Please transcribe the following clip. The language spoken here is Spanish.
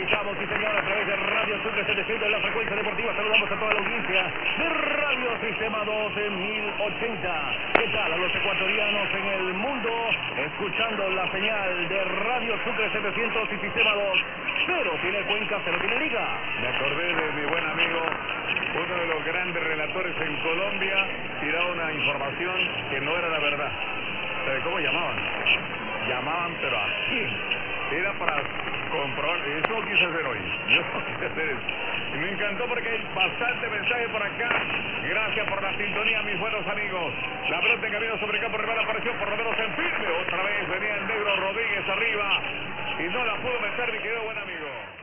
estamos, sí señor, a través de Radio Sucre 700 en la frecuencia deportiva. Saludamos a toda la audiencia de Radio Sistema 2 en 1080. ¿Qué tal a los ecuatorianos en el mundo? Escuchando la señal de Radio Sucre 700 y Sistema 2. Cero tiene Cuenca, cero tiene Liga. Me acordé de mi buen amigo, uno de los grandes relatores en Colombia, tiraba una información que no era la verdad. ¿Sabe cómo llamaban? Llamaban, pero así. Era para comprobar. Eso no quise hacer hoy. Yo no quise hacer eso. Y me encantó porque hay bastante mensaje por acá. Gracias por la sintonía, mis buenos amigos. La pelota en camino sobre campo rival apareció por lo menos en firme. Otra vez venía el negro Rodríguez arriba y no la pudo meter, mi querido buen amigo.